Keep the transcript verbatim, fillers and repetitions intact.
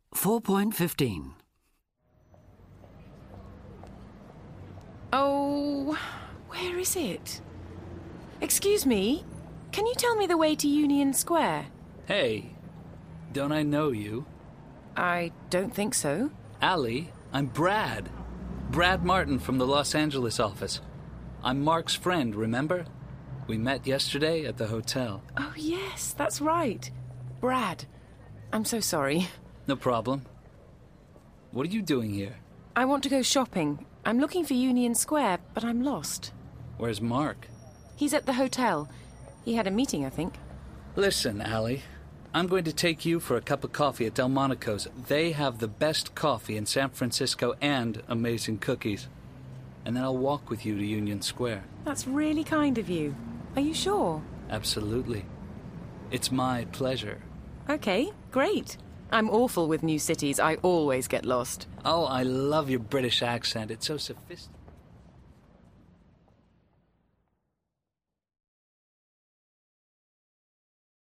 four point fifteen. Oh, where is it? Excuse me, can you tell me the way to Union Square? Hey, don't I know you? I don't think so. Allie, I'm Brad. Brad Martin from the Los Angeles office. I'm Mark's friend, remember? We met yesterday at the hotel. Oh, yes, that's right. Brad. I'm so sorry. No problem. What are you doing here? I want to go shopping. I'm looking for Union Square, but I'm lost. Where's Mark? He's at the hotel. He had a meeting, I think. Listen, Allie. I'm going to take you for a cup of coffee at Delmonico's. They have the best coffee in San Francisco and amazing cookies. And then I'll walk with you to Union Square. That's really kind of you. Are you sure? Absolutely. It's my pleasure. Okay, great. I'm awful with new cities. I always get lost. Oh, I love your British accent. It's so sophisticated.